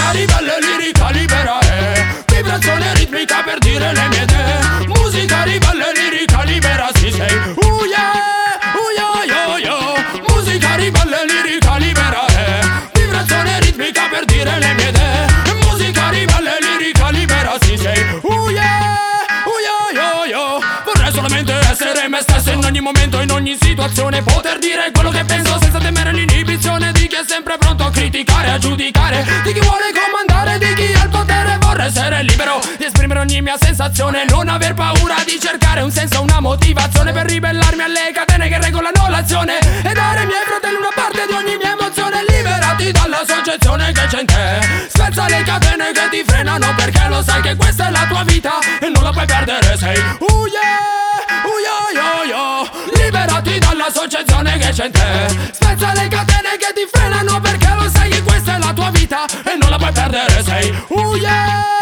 Musica ribelle, lirica libera vibrazione ritmica per dire le mie idee. Musica ribelle, lirica libera, sì sei. Yeah, yo, yo. Musica ribelle, lirica libera vibrazione ritmica per dire le mie idee. Musica ribelle, lirica libera, sì sei. Yeah, yo, yo. Vorrei solamente essere me stesso in ogni momento, in ogni situazione, poter dire quello che penso senza temere l'inibizione di chi è sempre pronto a criticare, a giudicare, di chi vuole comandare, di chi ha il potere. Vorrei essere libero di esprimere ogni mia sensazione, non aver paura di cercare un senso, una motivazione per ribellarmi alle catene che regolano l'azione e dare ai miei fratelli una parte di ogni mia emozione. Liberati dalla soggezione che c'è in te, spezza le catene che ti frenano, perché lo sai che questa è la tua vita e non la puoi perdere, sei. Yeah, yo, yo. Liberati dalla soggezione che c'è in te, spezza le catene che ti frenano, perché lo sai che questa è la tua vita e non la puoi perdere, sei. Yeah.